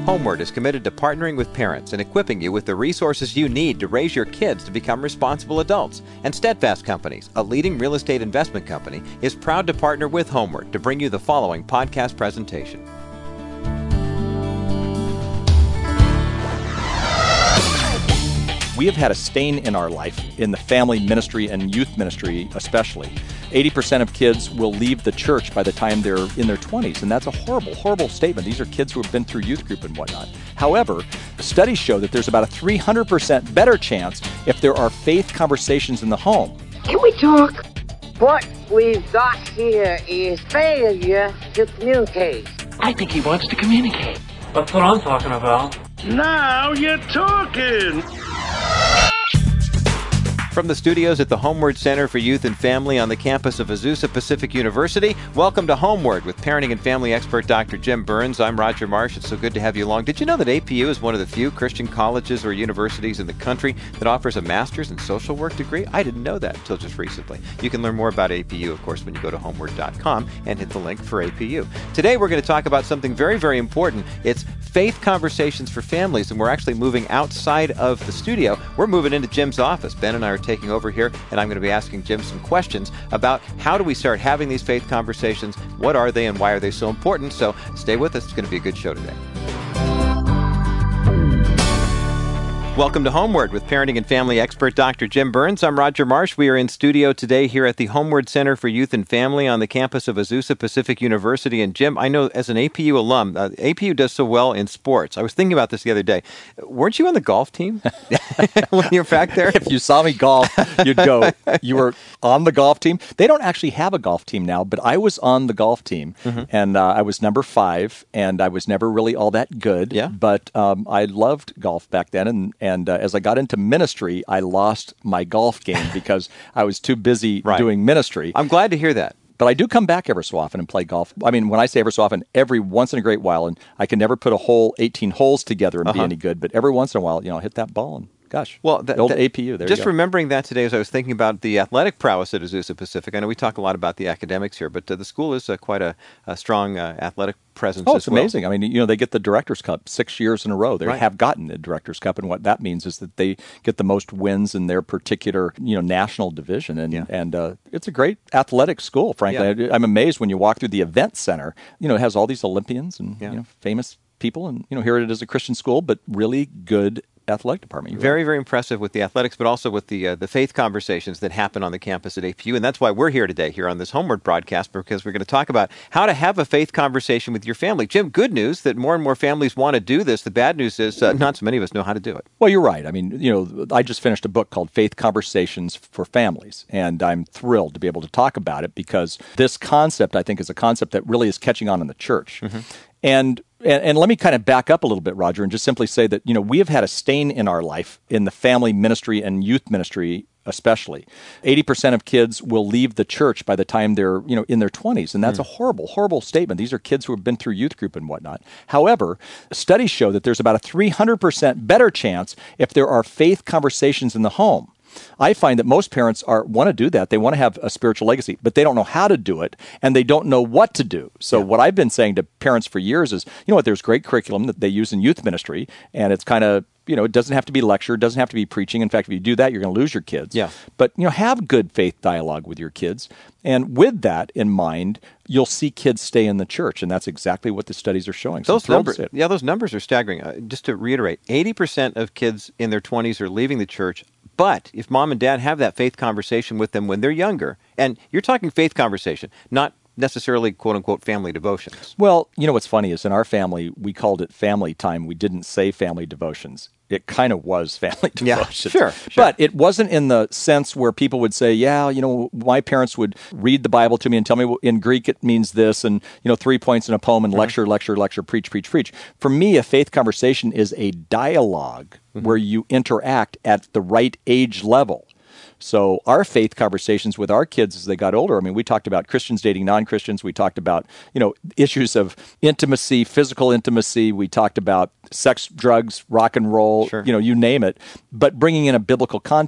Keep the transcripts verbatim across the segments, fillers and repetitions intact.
Homeward is committed to partnering with parents and equipping you with the resources you need to raise your kids to become responsible adults. And Steadfast Companies, a leading real estate investment company, is proud to partner with Homeward to bring you the following podcast presentation. We have had a stain in our life, in the family ministry and youth ministry especially. eighty percent of kids will leave the church by the time they're in their twenties, and that's a horrible, horrible statement. These are kids who have been through youth group and whatnot. However, studies show that there's about a three hundred percent better chance if there are faith conversations in the home. Can we talk? What we've got here is failure to communicate. I think he wants to communicate. That's what I'm talking about. Now you're talking! From the studios at the Homeward Center for Youth and Family on the campus of Azusa Pacific University, welcome to Homeward with parenting and family expert Doctor Jim Burns. I'm Roger Marsh. It's so good to have you along. Did you know that A P U is one of the few Christian colleges or universities in the country that offers a master's in social work degree? I didn't know that until just recently. You can learn more about A P U, of course, when you go to homeward dot com and hit the link for A P U. Today we're going to talk about something very, very important. It's faith conversations for families, and we're actually moving outside of the studio. We're moving into Jim's office. Ben and I are taking over here, and I'm going to be asking Jim some questions about how do we start having these faith conversations, what are they, and why are they so important. So stay with us. It's going to be a good show today. Welcome to Homeward with parenting and family expert Doctor Jim Burns. I'm Roger Marsh. We are in studio today here at the Homeward Center for Youth and Family on the campus of Azusa Pacific University. And Jim, I know as an A P U alum, uh, A P U does so well in sports. I was thinking about this the other day. Weren't you on the golf team when you were back there? If you saw me golf, you'd go, you were on the golf team. They don't actually have a golf team now, but I was on the golf team, mm-hmm. and uh, I was number five, and I was never really all that good. Yeah. But um, I loved golf back then, and And uh, as I got into ministry, I lost my golf game because I was too busy right. doing ministry. I'm glad to hear that. But I do come back ever so often and play golf. I mean, when I say ever so often, every once in a great while, and I can never put a whole eighteen holes together and uh-huh. be any good, but every once in a while, you know, I'll hit that ball and gosh, well, that, the old that, A P U, there just you go. remembering that today as I was thinking about the athletic prowess at Azusa Pacific. I know we talk a lot about the academics here, but uh, the school is uh, quite a, a strong uh, athletic presence Oh, as it's well. amazing. I mean, you know, they get the Director's Cup six years in a row. They right. have gotten the Director's Cup, and what that means is that they get the most wins in their particular, you know, national division. And yeah. and uh, it's a great athletic school, frankly. Yeah. I'm amazed when you walk through the event center. You know, it has all these Olympians and yeah. you know, famous people, and you know, here it is a Christian school, but really good athletic department. You're very, right. very impressive with the athletics, but also with the uh, the faith conversations that happen on the campus at A P U. And that's why we're here today, here on this Homeward broadcast, because we're going to talk about how to have a faith conversation with your family. Jim, good news that more and more families want to do this. The bad news is uh, not so many of us know how to do it. Well, you're right. I mean, you know, I just finished a book called Faith Conversations for Families, and I'm thrilled to be able to talk about it because this concept, I think, is a concept that really is catching on in the church. Mm-hmm. And And, and let me kind of back up a little bit, Roger, and just simply say that, you know, we have had a stain in our life, in the family ministry and youth ministry especially. eighty percent of kids will leave the church by the time they're, you know, in their twenties, and that's mm. a horrible, horrible statement. These are kids who have been through youth group and whatnot. However, studies show that there's about a three hundred percent better chance if there are faith conversations in the home. I find that most parents are want to do that. They want to have a spiritual legacy, but they don't know how to do it, and they don't know what to do. So yeah. what I've been saying to parents for years is, you know what, there's great curriculum that they use in youth ministry, and it's kind of, you know, it doesn't have to be lecture, it doesn't have to be preaching. In fact, if you do that, you're going to lose your kids. Yeah. But, you know, have good faith dialogue with your kids. And with that in mind, you'll see kids stay in the church. And that's exactly what the studies are showing. Those so numbers, yeah, those numbers are staggering. Uh, just to reiterate, eighty percent of kids in their twenties are leaving the church. But if mom and dad have that faith conversation with them when they're younger, and you're talking faith conversation, not necessarily quote-unquote family devotions. Well, you know what's funny is in our family, we called it family time. We didn't say family devotions. It kind of was family devotions. Yeah, sure, sure. But it wasn't in the sense where people would say, yeah, you know, my parents would read the Bible to me and tell me in Greek it means this, and, you know, three points in a poem and mm-hmm. lecture, lecture, lecture, preach, preach, preach. For me, a faith conversation is a dialogue mm-hmm. where you interact at the right age level. So our faith conversations with our kids as they got older, I mean, we talked about Christians dating non-Christians. We talked about, you know, issues of intimacy, physical intimacy. We talked about sex, drugs, rock and roll, sure. you know, you name it, but bringing in a biblical context.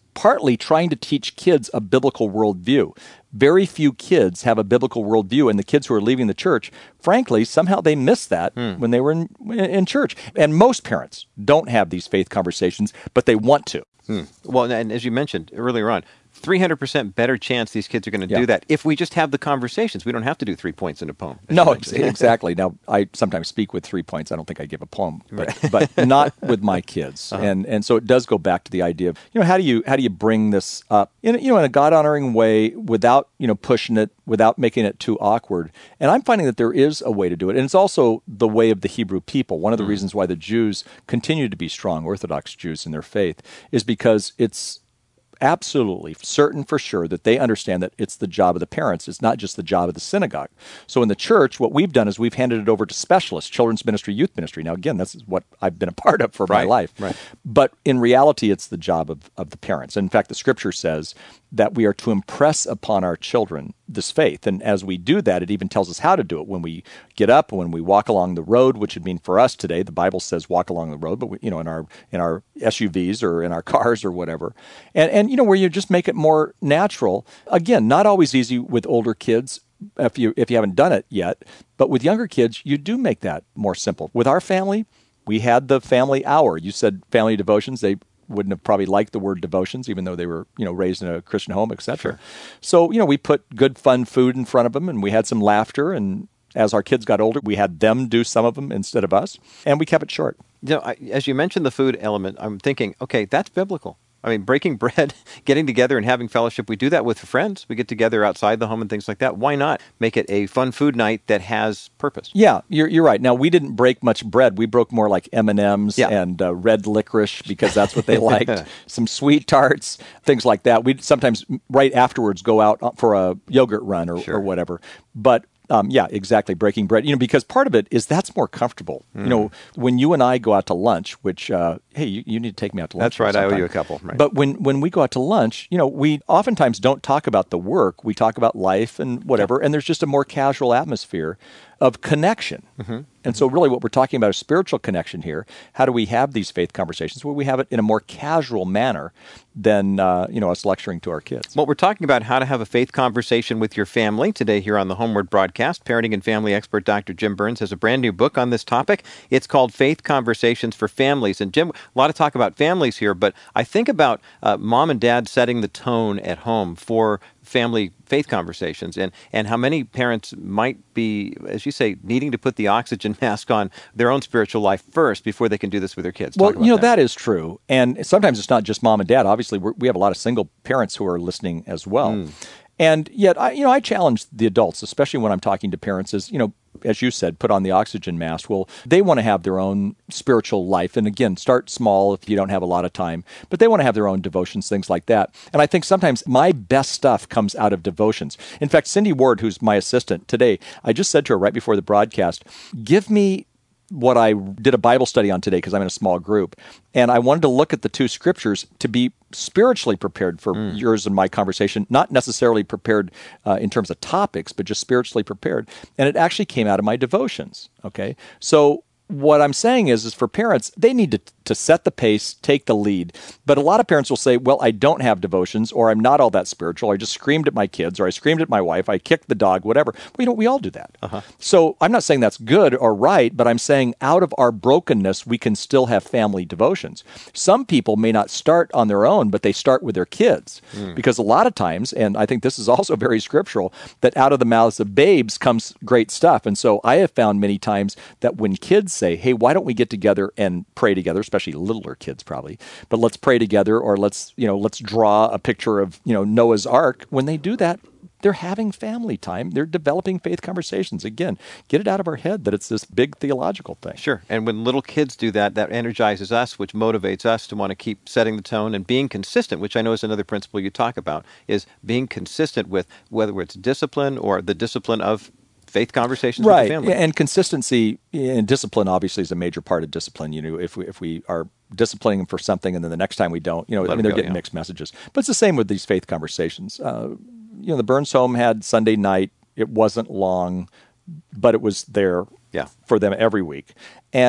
partly trying to teach kids a biblical worldview. Very few kids have a biblical worldview, and the kids who are leaving the church, frankly, somehow they missed that mm. when they were in, in church. And most parents don't have these faith conversations, but they want to. Hmm. Well, and as you mentioned earlier on, three hundred percent better chance these kids are going to yeah. do that if we just have the conversations. We don't have to do three points in a poem. No, ex- exactly. Now, I sometimes speak with three points. I don't think I give a poem, but, right. but not with my kids. Uh-huh. And and so it does go back to the idea of, you know, how do you how do you bring this up in, you know, in a God-honoring way without, you know, pushing it, without making it too awkward. And I'm finding that there is a way to do it. And it's also the way of the Hebrew people. One of the mm. reasons why the Jews continue to be strong, Orthodox Jews in their faith, is because it's absolutely certain for sure that they understand that it's the job of the parents. It's not just the job of the synagogue. So in the church, what we've done is we've handed it over to specialists, children's ministry, youth ministry. Now, again, this is what I've been a part of for right, my life. Right. But in reality, it's the job of, of the parents. In fact, the scripture says that we are to impress upon our children this faith. And as we do that, it even tells us how to do it. When we get up, when we walk along the road, which would mean for us today, the Bible says walk along the road, but we, you know, in our in our S U Vs or in our cars or whatever. And, and you know, where you just make it more natural. Again, not always easy with older kids if you if you haven't done it yet, but with younger kids, you do make that more simple. With our family, we had the family hour. You said family devotions. They wouldn't have probably liked the word devotions, even though they were, you know, raised in a Christian home, et cetera. Sure. So, you know, we put good, fun food in front of them, and we had some laughter. And as our kids got older, we had them do some of them instead of us, and we kept it short. You know, I, as you mentioned the food element, I'm thinking, okay, that's biblical. I mean, breaking bread, getting together and having fellowship, we do that with friends. We get together outside the home and things like that. Why not make it a fun food night that has purpose? Yeah, you're you're right. Now, we didn't break much bread. We broke more like M and M's yeah. and uh, red licorice because that's what they liked. Some sweet tarts, things like that. We'd sometimes right afterwards go out for a yogurt run or, sure. or whatever. But Um, yeah, exactly. Breaking bread, you know, because part of it is that's more comfortable. Mm. You know, when you and I go out to lunch, which, uh, hey, you, you need to take me out to lunch. That's right. sometime. I owe you a couple. Right. But when, when we go out to lunch, you know, we oftentimes don't talk about the work. We talk about life and whatever. Yeah. And there's just a more casual atmosphere of connection. Mm-hmm. And so really what we're talking about is spiritual connection here. How do we have these faith conversations? Well, we have it in a more casual manner than, uh, you know, us lecturing to our kids. Well, we're talking about how to have a faith conversation with your family today here on the Homeward broadcast. Parenting and family expert Doctor Jim Burns has a brand new book on this topic. It's called Faith Conversations for Families. And Jim, a lot of talk about families here, but I think about uh, mom and dad setting the tone at home for family faith conversations, and, and how many parents might be, as you say, needing to put the oxygen mask on their own spiritual life first before they can do this with their kids. Well, you know, that. that is true. And sometimes it's not just mom and dad. Obviously, we're, we have a lot of single parents who are listening as well. Mm. And yet, I, you know, I challenge the adults, especially when I'm talking to parents, is, you know, as you said, put on the oxygen mask. Well, they want to have their own spiritual life. And again, start small if you don't have a lot of time. But they want to have their own devotions, things like that. And I think sometimes my best stuff comes out of devotions. In fact, Cindy Ward, who's my assistant today, I just said to her right before the broadcast, give me what I did a Bible study on today because I'm in a small group. And I wanted to look at the two scriptures to be spiritually prepared for mm. yours and my conversation, not necessarily prepared uh, in terms of topics, but just spiritually prepared. And it actually came out of my devotions. Okay. So what I'm saying is, is for parents, they need to, to set the pace, take the lead. But a lot of parents will say, well, I don't have devotions, or I'm not all that spiritual. I just screamed at my kids, or I screamed at my wife, I kicked the dog, whatever. Well, you know, we all do that. Uh-huh. So I'm not saying that's good or right, but I'm saying out of our brokenness, we can still have family devotions. Some people may not start on their own, but they start with their kids. Mm. Because a lot of times, and I think this is also very scriptural, that out of the mouths of babes comes great stuff. And so I have found many times that when kids say, hey, why don't we get together and pray together, especially littler kids probably, but let's pray together, or let's, you know, let's draw a picture of, you know, Noah's Ark. When they do that, they're having family time. They're developing faith conversations. Again, get it out of our head that it's this big theological thing. Sure. And when little kids do that, that energizes us, which motivates us to want to keep setting the tone and being consistent, which I know is another principle you talk about, is being consistent with whether it's discipline or the discipline of faith conversations right. with the family. And consistency and discipline obviously is a major part of discipline. You know, if we if we are disciplining them for something and then the next time we don't, you know, Let I mean, they're go, getting yeah. mixed messages. But it's the same with these faith conversations. Uh, you know, the Burns home had Sunday night. It wasn't long, but it was there yeah. for them every week. And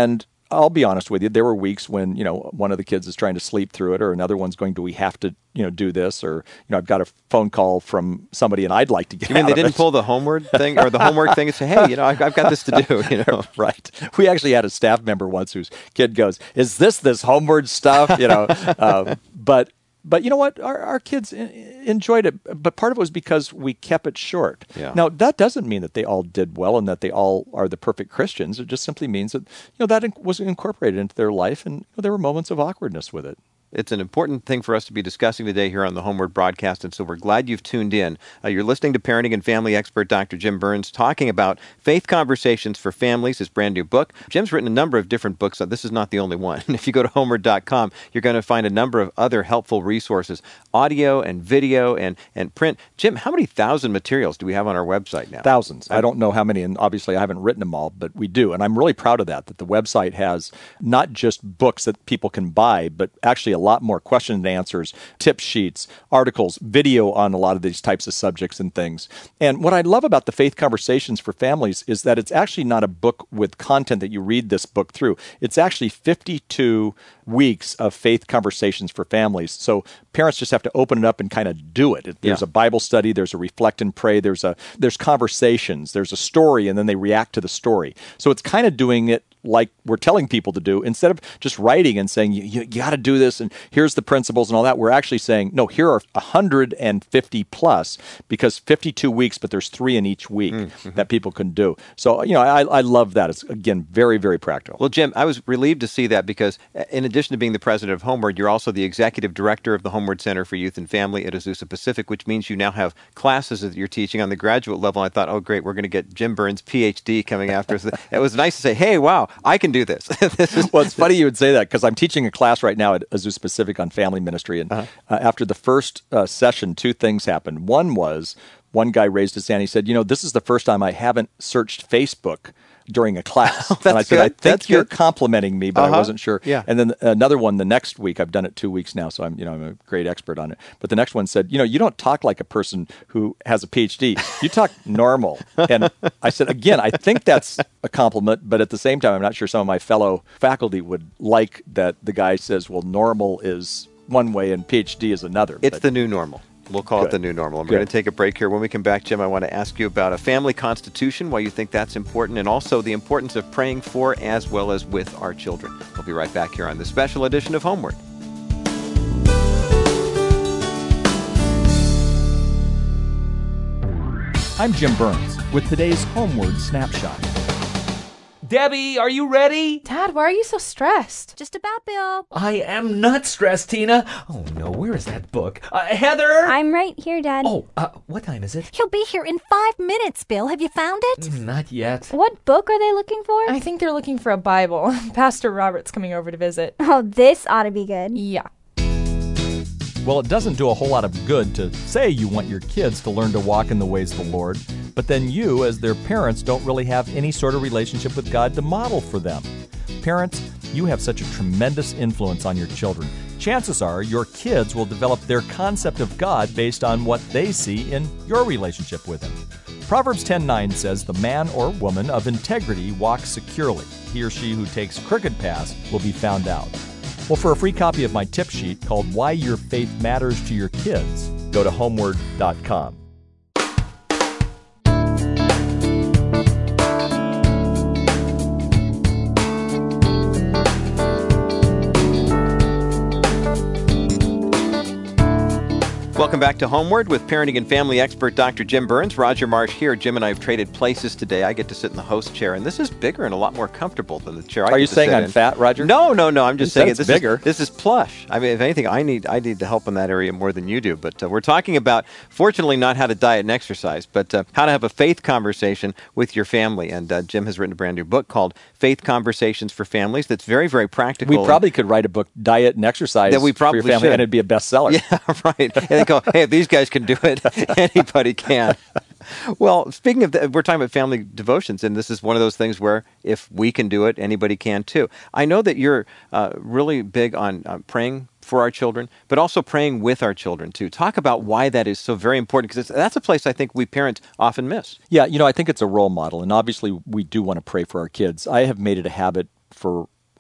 I'll be honest with you, there were weeks when, you know, one of the kids is trying to sleep through it, or another one's going, do we have to, you know, do this? Or, you know, I've got a phone call from somebody and I'd like to get You mean out they of didn't it. pull the homework thing or the homework thing and say, hey, you know, I've, I've got this to do, you know? Right. We actually had a staff member once whose kid goes, is this this homeward stuff? You know, um, but But you know what? Our, our kids enjoyed it, but part of it was because we kept it short. Yeah. Now, that doesn't mean that they all did well and that they all are the perfect Christians. It just simply means that, you know, that was incorporated into their life, and you know, there were moments of awkwardness with it. It's an important thing for us to be discussing today here on the Homeward broadcast, and so we're glad you've tuned in. Uh, you're listening to parenting and family expert Doctor Jim Burns talking about Faith Conversations for Families, his brand new book. Jim's written a number of different books. So this is not the only one. If you go to homeward dot com, you're going to find a number of other helpful resources, audio and video and, and print. Jim, how many thousand materials do we have on our website now? Thousands. I don't know how many, and obviously I haven't written them all, but we do. And I'm really proud of that, that the website has not just books that people can buy, but actually a lot more question and answers, tip sheets, articles, video on a lot of these types of subjects and things. And what I love about the Faith Conversations for Families is that it's actually not a book with content that you read this book through. It's actually fifty-two weeks of faith conversations for families. So parents just have to open it up and kind of do it. There's Yeah. a Bible study, there's a reflect and pray, there's a there's conversations, there's a story, and then they react to the story. So it's kind of doing it like we're telling people to do, instead of just writing and saying, you, you, you got to do this, and here's the principles and all that. We're actually saying, no, here are one hundred fifty plus, because fifty-two weeks, but there's three in each week mm-hmm. that people can do. So, you know, I, I love that. It's, again, very, very practical. Well, Jim, I was relieved to see that because in addition to being the president of Homeward, you're also the executive director of the Homeward Center for Youth and Family at Azusa Pacific, which means you now have classes that you're teaching on the graduate level. I thought, oh, great, we're going to get Jim Burns, P H D, coming after us. It was nice to say, hey, wow, I can do this. this is- well, it's funny you would say that, because I'm teaching a class right now at Azusa Pacific on family ministry. And uh-huh. uh, after the first uh, session, two things happened. One was, one guy raised his hand. He said, you know, this is the first time I haven't searched Facebook during a class. Oh, and I said, good. I think That's you're good. complimenting me, but uh-huh. I wasn't sure. Yeah. And then another one, the next week, I've done it two weeks now, so I'm, you know, I'm a great expert on it. But the next one said, you know, you don't talk like a person who has a P H D. You talk normal. And I said, again, I think that's a compliment, but at the same time, I'm not sure some of my fellow faculty would like that the guy says, well, normal is one way and P H D is another. It's but, the new normal. We'll call Good. it the new normal. And we're Good. going to take a break here. When we come back, Jim, I want to ask you about a family constitution, why you think that's important, and also the importance of praying for as well as with our children. We'll be right back here on this special edition of Homeward. I'm Jim Burns with today's Homeward Snapshot. Debbie, are you ready? Dad, why are you so stressed? Just about, Bill. I am not stressed, Tina. Oh, no, where is that book? Uh, Heather! I'm right here, Dad. Oh, uh, what time is it? He'll be here in five minutes, Bill. Have you found it? Not yet. What book are they looking for? I think they're looking for a Bible. Pastor Robert's coming over to visit. Oh, this ought to be good. Yeah. Well, it doesn't do a whole lot of good to say you want your kids to learn to walk in the ways of the Lord, but then you, as their parents, don't really have any sort of relationship with God to model for them. Parents, you have such a tremendous influence on your children. Chances are your kids will develop their concept of God based on what they see in your relationship with Him. Proverbs ten nine says, "The man or woman of integrity walks securely. He or she who takes crooked paths will be found out." Well, for a free copy of my tip sheet called Why Your Faith Matters to Your Kids, go to homeward dot com. Welcome back to Homeward with parenting and family expert Doctor Jim Burns. Roger Marsh here. Jim and I have traded places today. I get to sit in the host chair, and this is bigger and a lot more comfortable than the chair I Are get you to saying sit I'm in. fat, Roger? No, no, no. I'm just You said saying it's this bigger. Is, this is plush. I mean, if anything, I need I need the help in that area more than you do. But uh, we're talking about, fortunately, not how to diet and exercise, but uh, how to have a faith conversation with your family. And uh, Jim has written a brand new book called Faith Conversations for Families that's very, very practical. We probably could write a book, Diet and Exercise, That we probably for your family, should. and it'd be a bestseller. Yeah, right. And they go, hey, if these guys can do it, anybody can. Well, speaking of that, we're talking about family devotions, and this is one of those things where if we can do it, anybody can too. I know that you're uh, really big on uh, praying for our children, but also praying with our children too. Talk about why that is so very important, because that's a place I think we parents often miss. Yeah, you know, I think it's a role model, and obviously we do want to pray for our kids. I have made it a habit for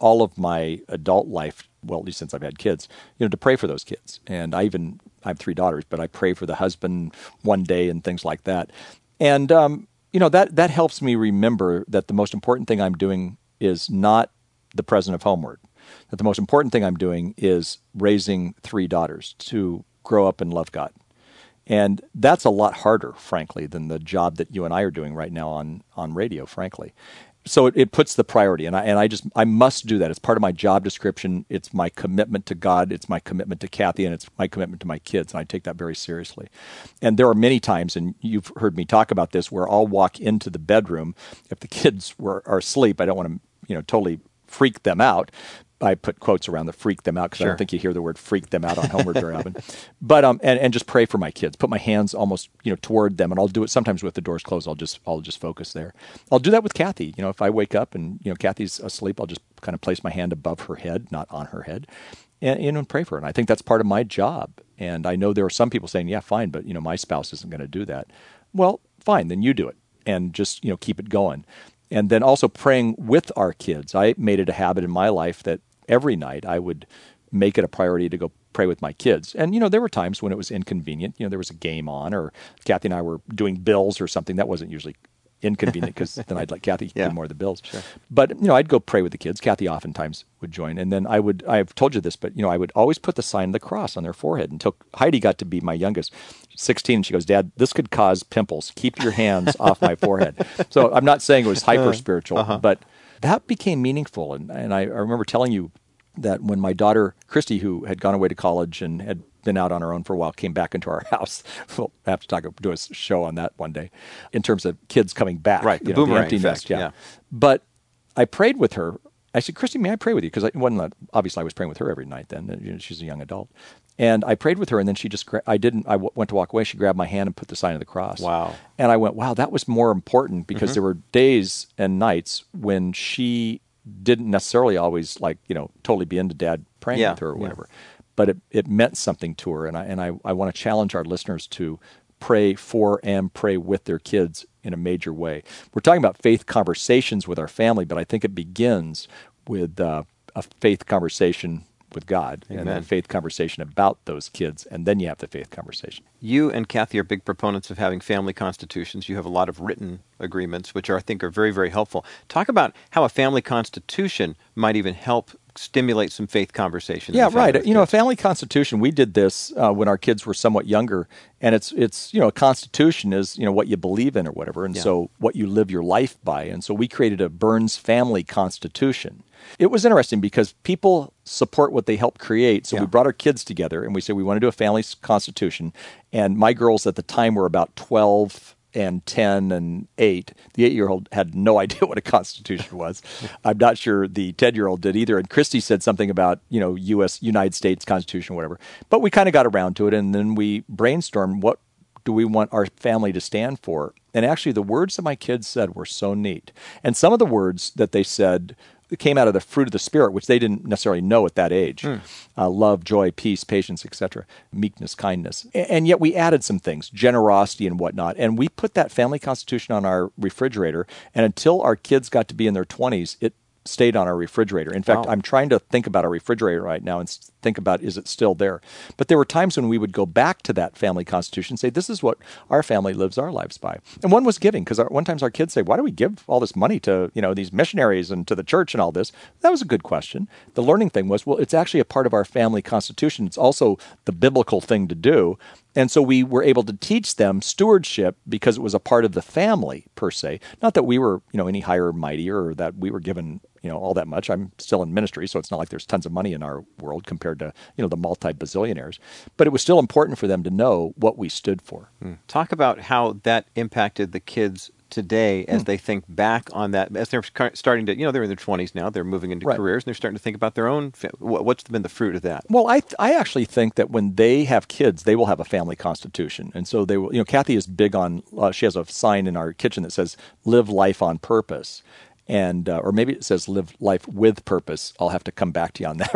all of my adult life, well, at least since I've had kids, you know, to pray for those kids. And I even, I have three daughters, but I pray for the husband one day and things like that. And, um, you know, that, that helps me remember that the most important thing I'm doing is not the present of Homeward. That the most important thing I'm doing is raising three daughters to grow up and love God. And that's a lot harder, frankly, than the job that you and I are doing right now on, on radio, frankly. So it, it puts the priority, and I and I just I must do that. It's part of my job description. It's my commitment to God. It's my commitment to Kathy, and it's my commitment to my kids, and I take that very seriously. And there are many times, and you've heard me talk about this, where I'll walk into the bedroom if the kids were are asleep. I don't want to, you know, totally freak them out. I put quotes around the freak them out because sure. I don't think you hear the word freak them out on Homeward very often. But um, and, and just pray for my kids. Put my hands almost, you know, toward them, and I'll do it sometimes with the doors closed. I'll just I'll just focus there. I'll do that with Kathy. You know, if I wake up and you know Kathy's asleep, I'll just kind of place my hand above her head, not on her head, and you know, and pray for her. And I think that's part of my job. And I know there are some people saying, "Yeah, fine, but you know, my spouse isn't going to do that." Well, fine, then you do it, and just you know, keep it going. And then also praying with our kids. I made it a habit in my life that every night I would make it a priority to go pray with my kids. And, you know, there were times when it was inconvenient. You know, there was a game on or Kathy and I were doing bills or something. That wasn't usually inconvenient because then I'd let Kathy yeah. do more of the bills. Sure. But, you know, I'd go pray with the kids. Kathy oftentimes would join. And then I would, I've told you this, but, you know, I would always put the sign of the cross on their forehead until Heidi got to be my youngest, sixteen. And she goes, "Dad, this could cause pimples. Keep your hands off my forehead." So I'm not saying it was hyper spiritual, uh-huh. but that became meaningful. And, and I, I remember telling you that when my daughter, Christy, who had gone away to college and had been out on her own for a while, came back into our house. We'll have to talk, do a show on that one day in terms of kids coming back. Right, the you know, boomerang the empty effect, nest, yeah. yeah. But I prayed with her. I said, "Christy, may I pray with you?" Because I wasn't, obviously I was praying with her every night then. You know, she's a young adult. And I prayed with her, and then she just, gra- I didn't, I w- went to walk away. She grabbed my hand and put the sign of the cross. Wow. And I went, wow, that was more important because mm-hmm. there were days and nights when she didn't necessarily always like, you know, totally be into Dad praying yeah, with her or whatever. Yeah. But it, it meant something to her. And I, and I, I want to challenge our listeners to pray for and pray with their kids in a major way. We're talking about faith conversations with our family, but I think it begins with uh, a faith conversation with God. Amen. And a faith conversation about those kids, and then you have the faith conversation. You and Kathy are big proponents of having family constitutions. You have a lot of written agreements, which are, I think are very, very helpful. Talk about how a family constitution might even help stimulate some faith conversations. Yeah, right. You know, a family constitution, we did this uh, when our kids were somewhat younger, and it's, it's you know, a constitution is, you know, what you believe in or whatever, and yeah. so what you live your life by. And so we created a Burns family constitution. It was interesting because people support what they help create. So yeah. we brought our kids together and we said we want to do a family constitution. And my girls at the time were about twelve and ten and eight. The eight-year-old had no idea what a constitution was. I'm not sure the ten-year-old did either. And Christy said something about, you know, U S United States Constitution, whatever. But we kind of got around to it, and then we brainstormed what do we want our family to stand for. And actually the words that my kids said were so neat. And some of the words that they said came out of the fruit of the Spirit, which they didn't necessarily know at that age. Mm. Uh, love, joy, peace, patience, et cetera, meekness, kindness. And yet we added some things, generosity and whatnot. And we put that family constitution on our refrigerator. And until our kids got to be in their twenties, it stayed on our refrigerator. In fact, wow. I'm trying to think about our refrigerator right now and think about, is it still there? But there were times when we would go back to that family constitution and say, this is what our family lives our lives by. And one was giving, because one times our kids say, why do we give all this money to, you know, these missionaries and to the church and all this? That was a good question. The learning thing was, well, it's actually a part of our family constitution. It's also the biblical thing to do. And so we were able to teach them stewardship because it was a part of the family per se. Not that we were, you know, any higher or mightier or that we were given, you know, all that much. I'm still in ministry, so it's not like there's tons of money in our world compared to, you know, the multi-bazillionaires. But it was still important for them to know what we stood for. Mm. Talk about how that impacted the kids today as mm. they think back on that, as they're starting to, you know, they're in their twenties now, they're moving into right. careers, and they're starting to think about their own, what's been the fruit of that? Well, I th- I actually think that when they have kids, they will have a family constitution. And so they will, you know, Kathy is big on, uh, she has a sign in our kitchen that says, live life on purpose. And uh, or maybe it says live life with purpose. I'll have to come back to you on that,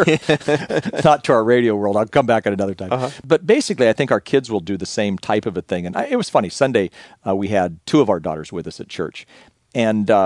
Roger. Okay. Not to our radio world. I'll come back at another time. Uh-huh. But basically, I think our kids will do the same type of a thing. And I, it was funny. Sunday, uh, we had two of our daughters with us at church. And uh,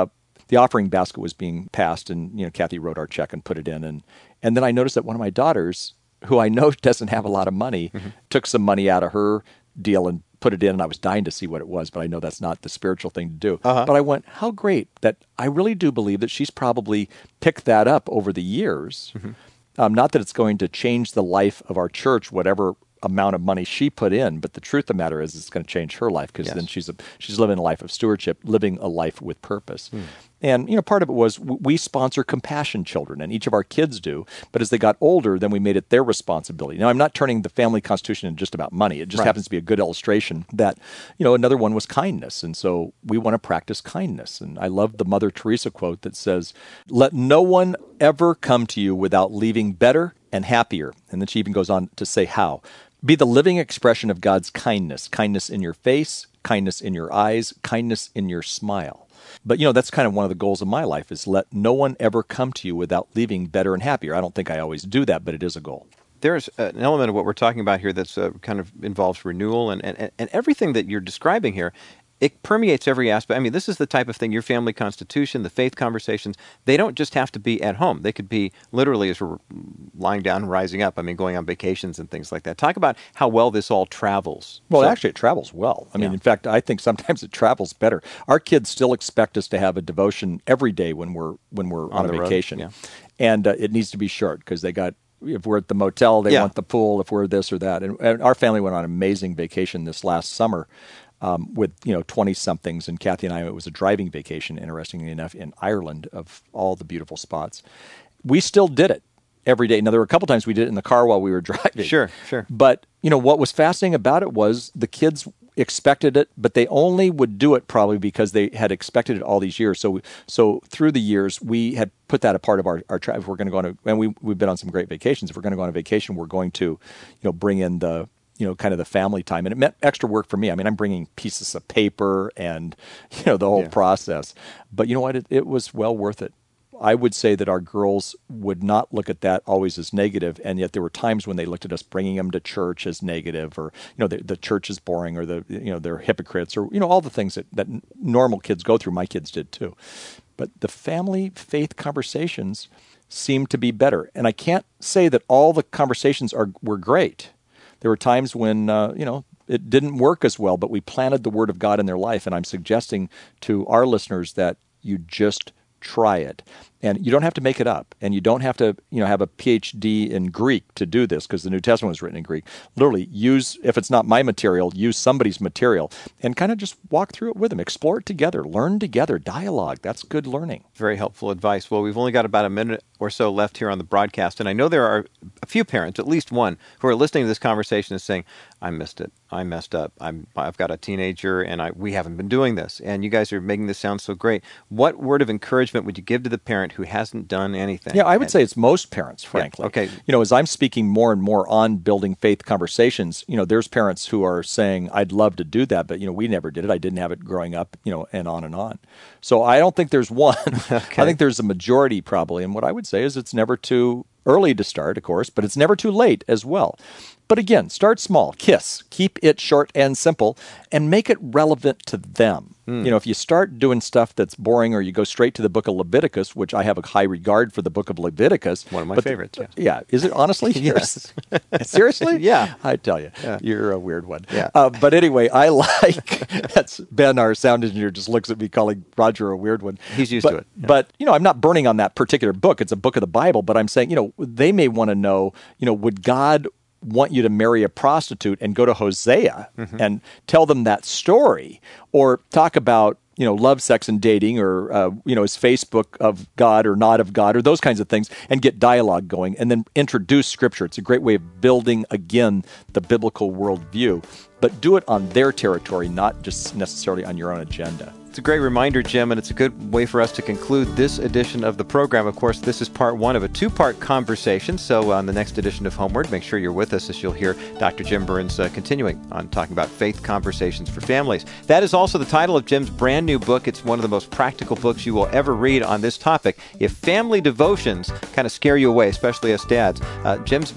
the offering basket was being passed, and you know, Kathy wrote our check and put it in, and and then I noticed that one of my daughters, who I know doesn't have a lot of money, mm-hmm. took some money out of her deal and put it in, and I was dying to see what it was, but I know that's not the spiritual thing to do. Uh-huh. But I went, how great that I really do believe that she's probably picked that up over the years. Mm-hmm. Um, not that it's going to change the life of our church, whatever amount of money she put in, but the truth of the matter is it's going to change her life, because yes. then she's a, she's living a life of stewardship, living a life with purpose. Mm. And, you know, part of it was we sponsor compassion children, and each of our kids do. But as they got older, then we made it their responsibility. Now, I'm not turning the family constitution into just about money. It just right. happens to be a good illustration that, you know, another one was kindness. And so we want to practice kindness. And I love the Mother Teresa quote that says, "Let no one ever come to you without leaving better and happier." And then she even goes on to say how. Be the living expression of God's kindness. Kindness in your face, kindness in your eyes, kindness in your smile. But, you know, that's kind of one of the goals of my life, is let no one ever come to you without leaving better and happier. I don't think I always do that, but it is a goal. There's an element of what we're talking about here that's uh, kind of involves renewal, and, and, and everything that you're describing here, it permeates every aspect. I mean, this is the type of thing, your family constitution, the faith conversations, they don't just have to be at home. They could be literally as we're lying down and rising up, I mean, going on vacations and things like that. Talk about how well this all travels. Well, so, actually, it travels well. I mean, yeah. in fact, I think sometimes it travels better. Our kids still expect us to have a devotion every day when we're when we're on, on a vacation. Yeah. And uh, it needs to be short, because they got, if we're at the motel, they yeah. want the pool, if we're this or that. And, and our family went on an amazing vacation this last summer. Um, with, you know, twenty-somethings, and Kathy and I, it was a driving vacation, interestingly enough, in Ireland, of all the beautiful spots. We still did it every day. Now, there were a couple times we did it in the car while we were driving. Sure, sure. But, you know, what was fascinating about it was the kids expected it, but they only would do it probably because they had expected it all these years. So so through the years, we had put that a part of our, our travel. If we're going to go on a, and we, we've been on some great vacations. If we're going to go on a vacation, we're going to, you know, bring in the, you know, kind of the family time. And it meant extra work for me. I mean, I'm bringing pieces of paper and, you know, the whole yeah. process. But you know what? It, it was well worth it. I would say that our girls would not look at that always as negative, and yet there were times when they looked at us bringing them to church as negative, or, you know, the, the church is boring, or the, you know, they're hypocrites, or, you know, all the things that, that normal kids go through. My kids did too. But the family faith conversations seem to be better. And I can't say that all the conversations are were great. There were times when, uh, you know, it didn't work as well, but we planted the Word of God in their life. And I'm suggesting to our listeners that you just try it. And you don't have to make it up. And you don't have to, you know, have a P H D in Greek to do this, because the New Testament was written in Greek. Literally, use, if it's not my material, use somebody's material and kind of just walk through it with them. Explore it together. Learn together. Dialogue. That's good learning. Very helpful advice. Well, we've only got about a minute or so left here on the broadcast, and I know there are a few parents, at least one, who are listening to this conversation and saying, I missed it. I messed up. I'm, I've got a teenager, and I, we haven't been doing this, and you guys are making this sound so great. What word of encouragement would you give to the parent who hasn't done anything? Yeah, I would say it's most parents, frankly. Yeah, okay. You know, as I'm speaking more and more on building faith conversations, you know, there's parents who are saying, I'd love to do that, but, you know, we never did it. I didn't have it growing up, you know, and on and on. So I don't think there's one. Okay. I think there's a majority probably. And what I would say is it's never too early to start, of course, but it's never too late as well. But again, start small. KISS. Keep it short and simple, and make it relevant to them. Mm. You know, if you start doing stuff that's boring, or you go straight to the book of Leviticus, which I have a high regard for the book of Leviticus. One of my but, favorites. Yeah. yeah. Is it honestly? Yes. Seriously? Yeah. I tell you, yeah. You're a weird one. Yeah. Uh, but anyway, I like, that's Ben, our sound engineer, just looks at me calling Roger a weird one. He's used but, to it. Yeah. But, you know, I'm not burning on that particular book. It's a book of the Bible, but I'm saying, you know, they may want to know, you know, would God want you to marry a prostitute and go to Hosea mm-hmm. and tell them that story, or talk about, you know, love, sex, and dating, or, uh, you know, is Facebook of God or not of God, or those kinds of things, and get dialogue going, and then introduce Scripture. It's a great way of building, again, the biblical worldview, but do it on their territory, not just necessarily on your own agenda. It's a great reminder, Jim, and it's a good way for us to conclude this edition of the program. Of course, this is part one of a two-part conversation, so on the next edition of Homeward, make sure you're with us as you'll hear Doctor Jim Burns uh, continuing on talking about faith conversations for families. That is also the title of Jim's brand new book. It's one of the most practical books you will ever read on this topic. If family devotions kind of scare you away, especially us dads, uh, Jim's book,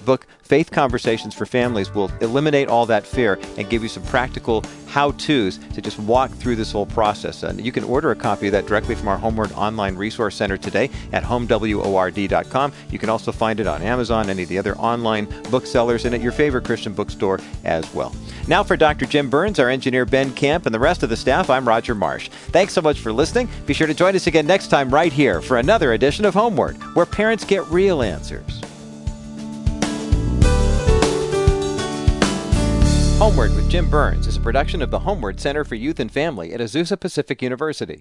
Faith Conversations for Families will eliminate all that fear and give you some practical how-tos to just walk through this whole process. And you can order a copy of that directly from our Homeward Online Resource Center today at home word dot com. You can also find it on Amazon, any of the other online booksellers, and at your favorite Christian bookstore as well. Now for Doctor Jim Burns, our engineer Ben Camp, and the rest of the staff, I'm Roger Marsh. Thanks so much for listening. Be sure to join us again next time right here for another edition of Homeward, where parents get real answers. Homeward with Jim Burns is a production of the Homeward Center for Youth and Family at Azusa Pacific University.